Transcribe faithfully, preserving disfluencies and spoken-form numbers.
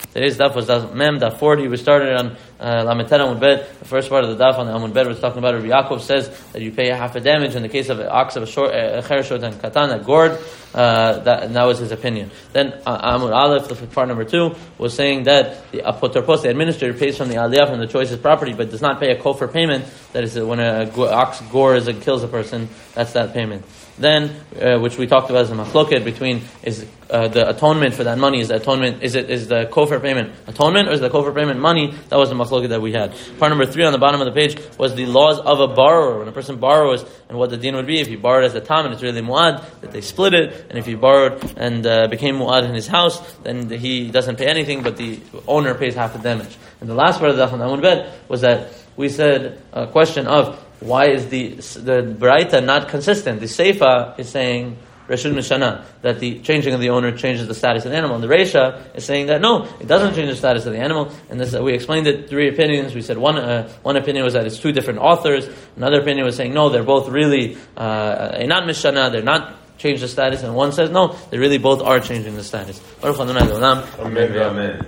Today's daf was daf mem, daf forty. We started on Lametera Amud Bet. The first part of the daf on the Amud Bet was talking about Rabbi Yaakov says that you pay half a damage in the case of an ox of a short, a chereshot and katan, a gourd. Uh, that, and that was his opinion. Then uh, Amud Aleph, the part number two, was saying that the apotorpos, the administrator, pays from the aliyah from the choicest property, but does not pay a kofar payment. That is, when an ox gores and kills a person, that's that payment. Then, uh, which we talked about as a machloket between is uh, the atonement for that money is the atonement is it is the kofar payment atonement or is the kofar payment money? That was the machloket that we had. Part number three on the bottom of the page was the laws of a borrower when a person borrows and what the din would be if he borrowed as a tam and it's really muad that they split it, and if he borrowed and uh, became muad in his house then he doesn't pay anything but the owner pays half the damage. And the last part of the Amud Bet was that we said a question of why is the the Baraita not consistent? The Seifa is saying Reshut Mishana, that the changing of the owner changes the status of the animal. And the Reisha is saying that no, it doesn't change the status of the animal. And this, uh, we explained it three opinions. We said one uh, one opinion was that it's two different authors. Another opinion was saying no, they're both really uh, not Mishana, they're not change the status. And one says no, they really both are changing the status. Amen.